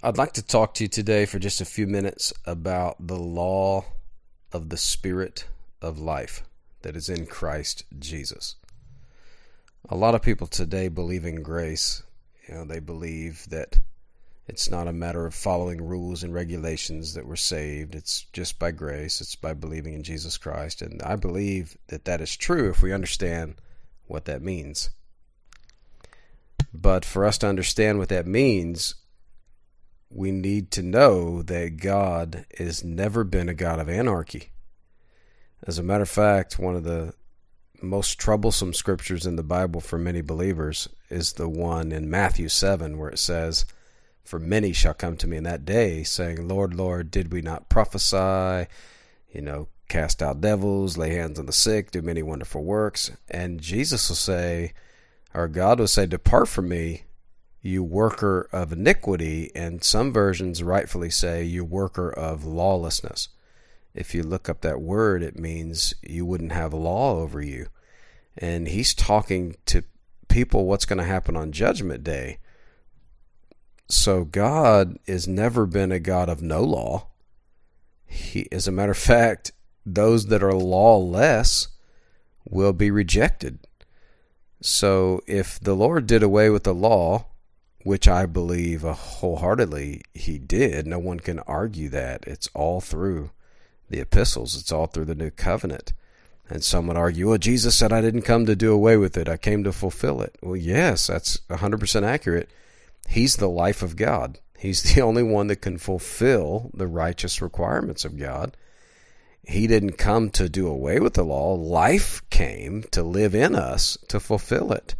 I'd like to talk to you today for just a few minutes about the law of the Spirit of life that is in Christ Jesus. A lot of people today believe in grace. They believe that it's not a matter of following rules and regulations that we're saved. It's just by grace. It's by believing in Jesus Christ. And I believe that that is true if we understand what that means. But for us to understand what that means, we need to know that God has never been a God of anarchy. As a matter of fact, one of the most troublesome scriptures in the Bible for many believers is the one in Matthew 7 where it says, "For many shall come to me in that day, saying, Lord, Lord, did we not prophesy, cast out devils, lay hands on the sick, do many wonderful works?" And Jesus will say, or God will say, "Depart from me, you worker of iniquity," and some versions rightfully say, "you worker of lawlessness." If you look up that word, it means you wouldn't have law over you. And he's talking to people what's going to happen on Judgment Day. So God has never been a God of no law. As a matter of fact, those that are lawless will be rejected. So if the Lord did away with the law, which I believe wholeheartedly he did, no one can argue that. It's all through the epistles. It's all through the new covenant. And some would argue, well, Jesus said I didn't come to do away with it. I came to fulfill it. Well, yes, that's 100% accurate. He's the life of God. He's the only one that can fulfill the righteous requirements of God. He didn't come to do away with the law. Life came to live in us to fulfill it.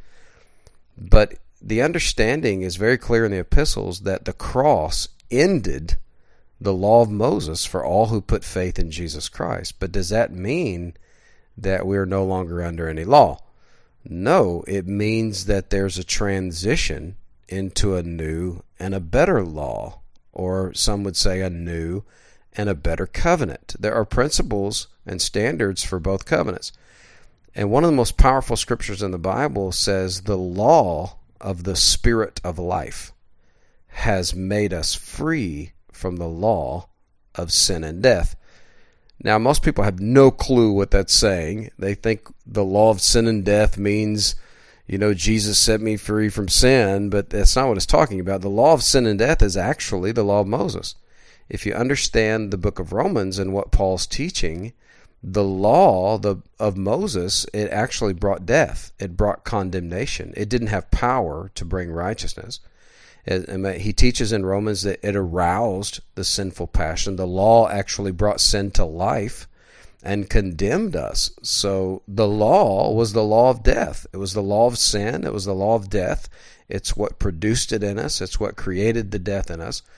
But the understanding is very clear in the epistles that the cross ended the law of Moses for all who put faith in Jesus Christ. But does that mean that we are no longer under any law? No, it means that there's a transition into a new and a better law, or some would say a new and a better covenant. There are principles and standards for both covenants. And one of the most powerful scriptures in the Bible says the law of the Spirit of life has made us free from the law of sin and death. Now, most people have no clue what that's saying. They think the law of sin and death means, Jesus set me free from sin, but that's not what it's talking about. The law of sin and death is actually the law of Moses. If you understand the book of Romans and what Paul's teaching, the law of Moses, it actually brought death. It brought condemnation. It didn't have power to bring righteousness. He teaches in Romans that it aroused the sinful passion. The law actually brought sin to life and condemned us. So the law was the law of death. It was the law of sin. It was the law of death. It's what produced it in us. It's what created the death in us.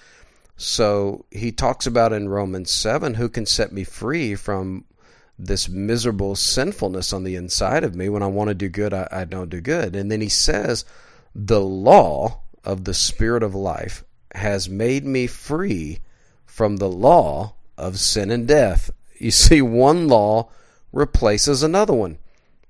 So he talks about in Romans 7, who can set me free from this miserable sinfulness on the inside of me? When I want to do good, I don't do good. And then he says, the law of the Spirit of life has made me free from the law of sin and death. You see, one law replaces another one.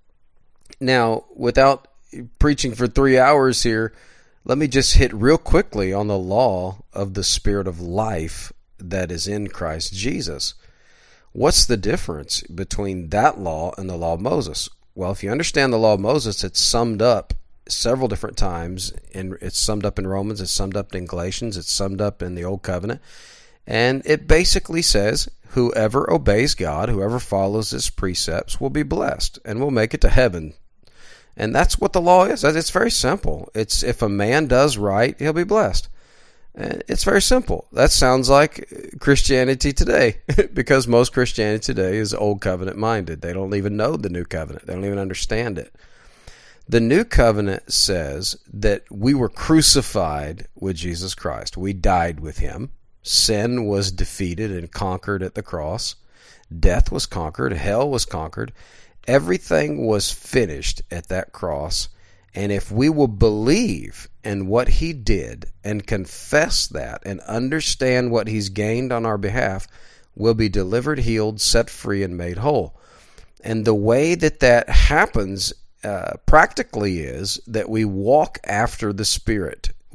Now, without preaching for 3 hours here, let me just hit real quickly on the law of the Spirit of life that is in Christ Jesus. What's the difference between that law and the law of Moses? Well, if you understand the law of Moses, it's summed up several different times. It's summed up in Romans, it's summed up in Galatians, it's summed up in the Old Covenant. And it basically says, whoever obeys God, whoever follows his precepts will be blessed and will make it to heaven. And that's what the law is. It's very simple. It's if a man does right, he'll be blessed. It's very simple. That sounds like Christianity today, because most Christianity today is Old Covenant minded. They don't even know the New Covenant. They don't even understand it. The New Covenant says that we were crucified with Jesus Christ. We died with him. Sin was defeated and conquered at the cross. Death was conquered. Hell was conquered. Everything was finished at that cross. And if we will believe in what he did and confess that and understand what he's gained on our behalf, we'll be delivered, healed, set free, and made whole. And the way that happens practically is that we walk after the Spirit.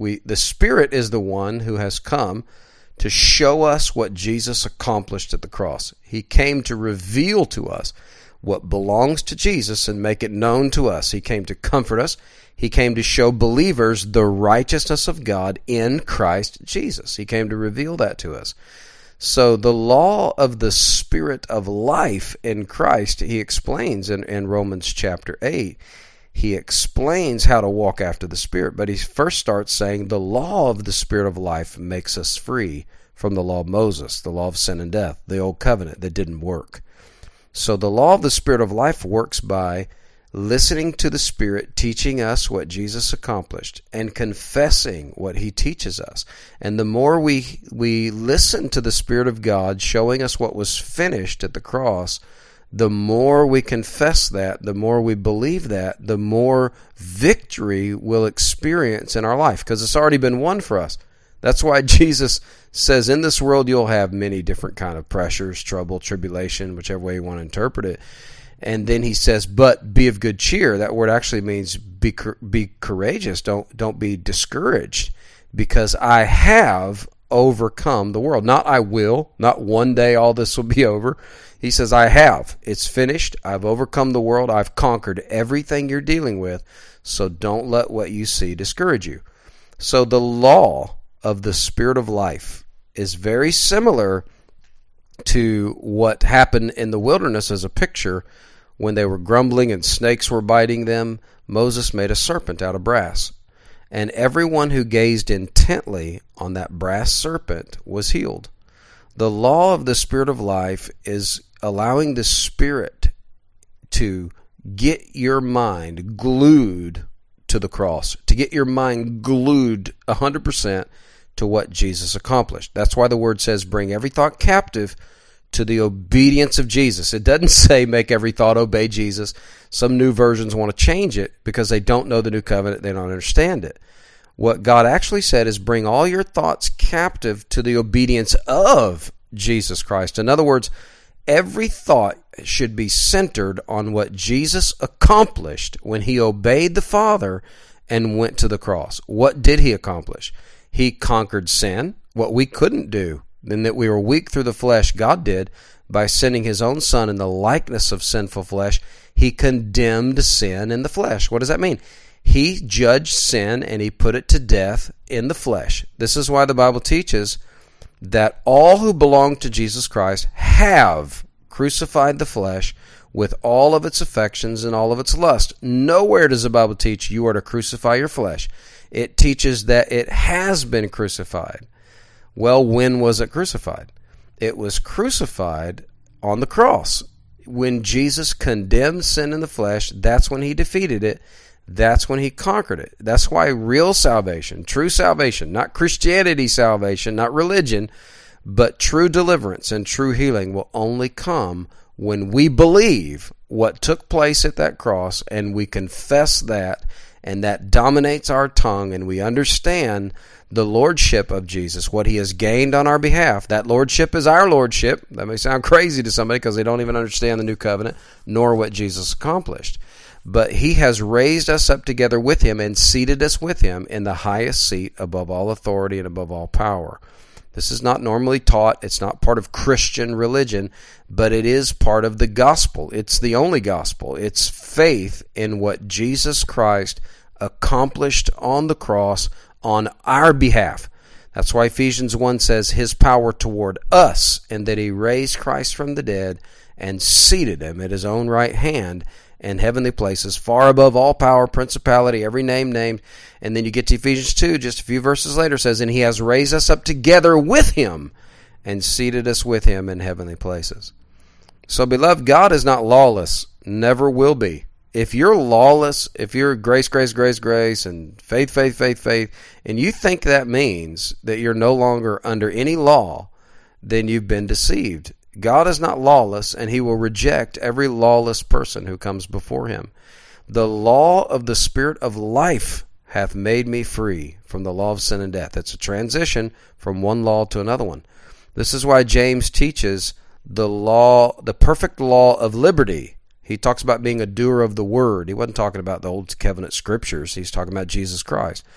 The Spirit is the one who has come to show us what Jesus accomplished at the cross. He came to reveal to us what belongs to Jesus and make it known to us. He came to comfort us. He came to show believers the righteousness of God in Christ Jesus. He came to reveal that to us. So the law of the Spirit of life in Christ, he explains in Romans chapter 8. He explains how to walk after the Spirit, but he first starts saying the law of the Spirit of life makes us free from the law of Moses, the law of sin and death, the old covenant that didn't work. So the law of the Spirit of life works by listening to the Spirit teaching us what Jesus accomplished and confessing what he teaches us. And the more we listen to the Spirit of God showing us what was finished at the cross, the more we confess that, the more we believe that, the more victory we'll experience in our life, because it's already been won for us. That's why Jesus says, in this world you'll have many different kind of pressures, trouble, tribulation, whichever way you want to interpret it. And then he says, but be of good cheer. That word actually means be courageous. Don't be discouraged, because I have overcome the world. Not I will, not one day all this will be over. He says, I have. It's finished. I've overcome the world. I've conquered everything you're dealing with. So don't let what you see discourage you. So the law of the Spirit of life is very similar to what happened in the wilderness as a picture. When they were grumbling and snakes were biting them, Moses made a serpent out of brass. And everyone who gazed intently on that brass serpent was healed. The law of the Spirit of life is allowing the Spirit to get your mind glued to the cross, to get your mind glued 100% to what Jesus accomplished. That's why the word says, bring every thought captive to the obedience of Jesus. It doesn't say make every thought obey Jesus. Some new versions want to change it because they don't know the new covenant, they don't understand it. What God actually said is bring all your thoughts captive to the obedience of Jesus Christ. In other words, every thought should be centered on what Jesus accomplished when he obeyed the Father and went to the cross. What did he accomplish? He conquered sin, what we couldn't do. Then that we were weak through the flesh, God did, by sending his own Son in the likeness of sinful flesh. He condemned sin in the flesh. What does that mean? He judged sin and he put it to death in the flesh. This is why the Bible teaches that all who belong to Jesus Christ have crucified the flesh with all of its affections and all of its lust. Nowhere does the Bible teach you are to crucify your flesh. It teaches that it has been crucified. Well, when was it crucified? It was crucified on the cross. When Jesus condemned sin in the flesh, that's when he defeated it. That's when he conquered it. That's why real salvation, true salvation, not Christianity salvation, not religion, but true deliverance and true healing will only come when we believe what took place at that cross and we confess that, and that dominates our tongue, and we understand the lordship of Jesus, what he has gained on our behalf. That lordship is our lordship. That may sound crazy to somebody because they don't even understand the new covenant, nor what Jesus accomplished. But he has raised us up together with him and seated us with him in the highest seat above all authority and above all power. This is not normally taught. It's not part of Christian religion, but it is part of the gospel. It's the only gospel. It's faith in what Jesus Christ accomplished on the cross on our behalf. That's why Ephesians 1 says his power toward us, and that he raised Christ from the dead and seated him at his own right hand in heavenly places, far above all power, principality, every name named. And then you get to Ephesians 2, just a few verses later, says, and he has raised us up together with him and seated us with him in heavenly places. So, beloved, God is not lawless, never will be. If you're lawless, if you're grace, and faith, and you think that means that you're no longer under any law, then you've been deceived. God is not lawless, and he will reject every lawless person who comes before him. The law of the Spirit of life hath made me free from the law of sin and death. It's a transition from one law to another one. This is why James teaches the law, the perfect law of liberty. He talks about being a doer of the word. He wasn't talking about the Old Covenant scriptures. He's talking about Jesus Christ.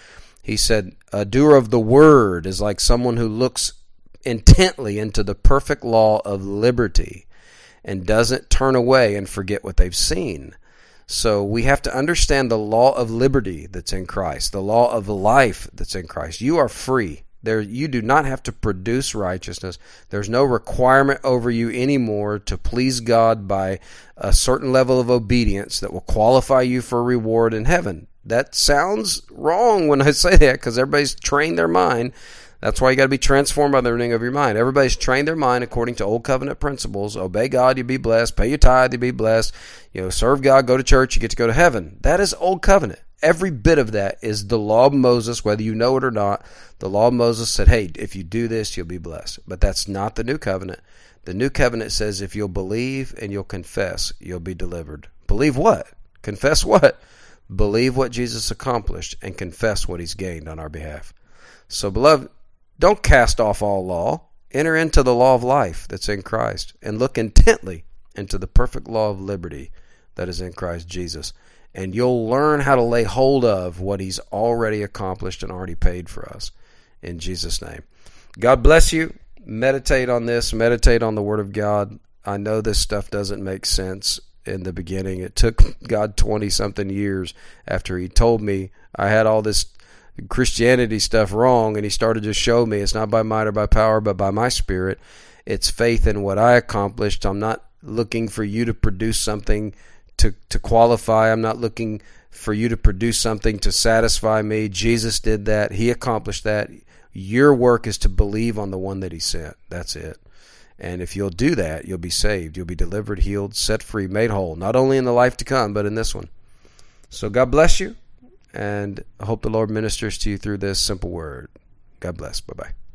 He said, a doer of the word is like someone who looks intently into the perfect law of liberty and doesn't turn away and forget what they've seen. So we have to understand the law of liberty that's in Christ, the law of life that's in Christ. You are free. You do not have to produce righteousness. There's no requirement over you anymore to please God by a certain level of obedience that will qualify you for a reward in heaven. That sounds wrong when I say that, because everybody's trained their mind. That's why you got to be transformed by the renewing of your mind. Everybody's trained their mind according to old covenant principles. Obey God, you'll be blessed. Pay your tithe, you'll be blessed. Serve God, go to church, you get to go to heaven. That is old covenant. Every bit of that is the law of Moses, whether you know it or not. The law of Moses said, hey, if you do this, you'll be blessed. But that's not the new covenant. The new covenant says if you'll believe and you'll confess, you'll be delivered. Believe what? Confess what? Believe what Jesus accomplished and confess what he's gained on our behalf. So, beloved, don't cast off all law. Enter into the law of life that's in Christ and look intently into the perfect law of liberty that is in Christ Jesus. And you'll learn how to lay hold of what he's already accomplished and already paid for us. In Jesus' name. God bless you. Meditate on this. Meditate on the Word of God. I know this stuff doesn't make sense in the beginning. It took God 20-something years after he told me I had all this Christianity stuff wrong, and he started to show me it's not by might or by power, but by my Spirit. It's faith in what I accomplished. I'm not looking for you to produce something to qualify. I'm not looking for you to produce something to satisfy me. Jesus did that. He accomplished that. Your work is to believe on the one that he sent. That's it. And if you'll do that, you'll be saved. You'll be delivered, healed, set free, made whole, not only in the life to come, but in this one. So God bless you, and I hope the Lord ministers to you through this simple word. God bless. Bye-bye.